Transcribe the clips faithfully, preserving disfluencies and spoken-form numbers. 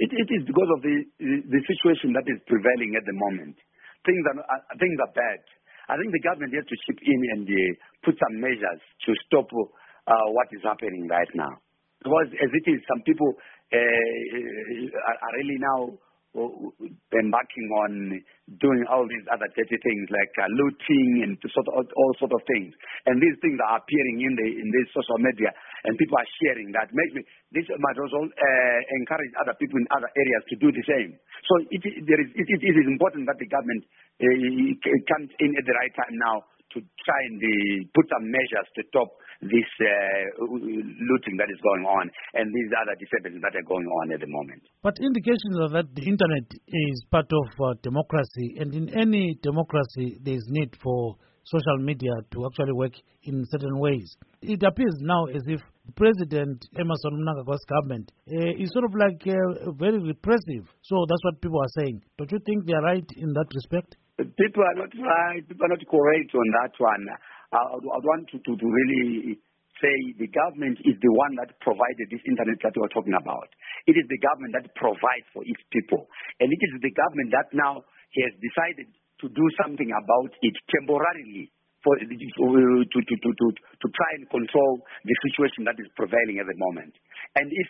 it, it is because of the the situation that is prevailing at the moment. Things are uh, things are bad. I think the government has to chip in and uh, put some measures to stop uh, what is happening right now. Because as it is, some people uh, are really now embarking on doing all these other dirty things like uh, looting and sort of, all sort of things. And these things are appearing in the in the social media, and people are sharing that. Maybe this might also uh, encourage other people in other areas to do the same. So it, there is, it, it is important that the government uh, comes in at the right time now to try and uh, put some measures to stop this uh, looting that is going on and these other disturbances that are going on at the moment. But indications are that the internet is part of uh, democracy, and in any democracy there is need for social media to actually work in certain ways. It appears now as if President Emmerson Mnangagwa's government uh, is sort of like uh, very repressive. So that's what people are saying. Don't you think they are right in that respect? People are not right. People are not correct on that one. I, I want to, to, to really say the government is the one that provided this internet that we are talking about. It is the government that provides for its people. And it is the government that now has decided to do something about it temporarily for, to, to, to, to, to try and control the situation that is prevailing at the moment. And if,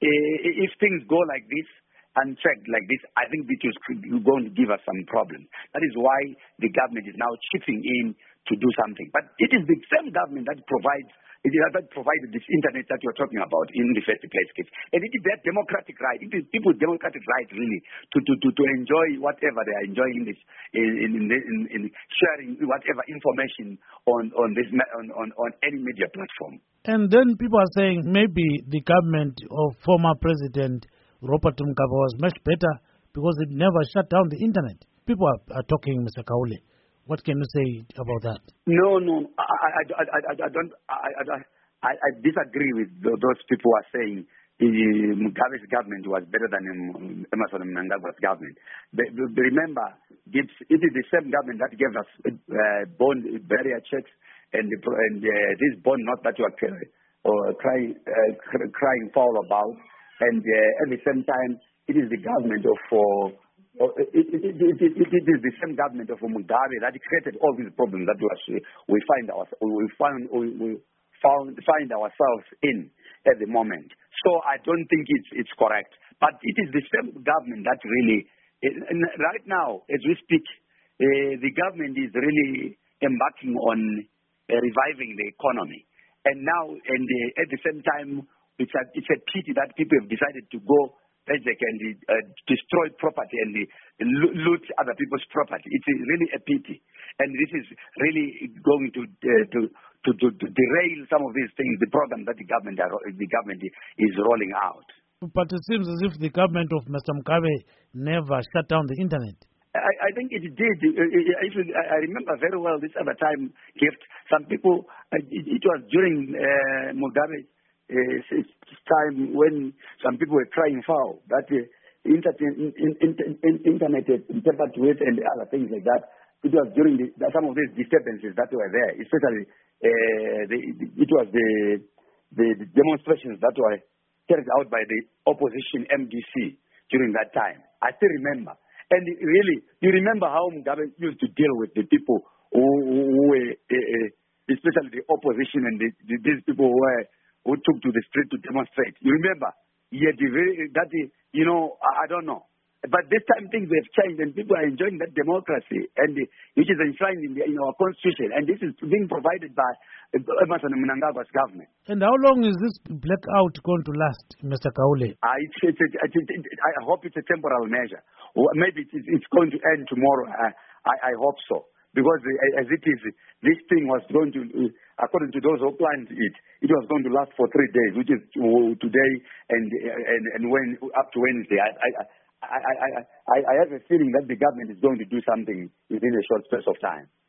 if things go like this, unchecked like this, I think it is going to give us some problems. That is why the government is now chipping in to do something. But it is the same government that provides it is that provided this internet that you're talking about in the first place. And it is their democratic right. It is people's democratic right, really, to, to, to, to enjoy whatever they are enjoying in this, in, in, in, in sharing whatever information on, on, this, on, on, on any media platform. And then people are saying maybe the government of former President Robert Mugabe was much better because it never shut down the internet. People are, are talking, Mister Kaule. What can you say about that? No, no, I, I, I, I, I don't. I, I, I disagree with those people who are saying the Mugabe's government was better than Emmerson Mnangagwa's government. But, but remember, it is the same government that gave us uh, bond barrier checks and, the, and uh, this bond note that you are uh, crying, uh, crying foul about. And uh, at the same time, it is the government of uh, it, it, it, it, it, it is the same government of Mugabe that created all these problems that we we find our, we find we, we found find ourselves in at the moment. So I don't think it's it's correct. But it is the same government that really, and right now as we speak, uh, the government is really embarking on uh, reviving the economy. And now, and uh, at the same time, It's a, it's a pity that people have decided to go and uh, destroy property and uh, loot other people's property. It's really a pity. And this is really going to, uh, to, to, to, to derail some of these things, the program that the government, are, the government is rolling out. But it seems as if the government of Mister Mugabe never shut down the internet. I, I think it did. I remember very well this other time, Gift. Some people, it, it was during uh, Mugabe. Uh, it's time when some people were crying foul that uh, inter- in, in, in, in, internet interfered with and other things like that. It was during the, some of these disturbances that were there, especially uh, the, it was the, the the demonstrations that were carried out by the opposition M D C during that time. I still remember, and really, you remember how Mugabe used to deal with the people who, who were, uh, especially the opposition and the, the, these people who were. who took to the street to demonstrate. You remember? Yeah, that, you know, I don't know. But this time things have changed and people are enjoying that democracy, and which is enshrined in, the, in our constitution. And this is being provided by Emmerson Mnangagwa's government. And how long is this blackout going to last, Mister Kaule? Uh, it's, it's, it's, it's, I hope it's a temporal measure. Maybe it's, it's going to end tomorrow. I, I, I hope so. Because as it is, this thing was going to, according to those who planned it, it was going to last for three days, which is today and and, and when up to Wednesday. I I, I I I I have a feeling that the government is going to do something within a short space of time.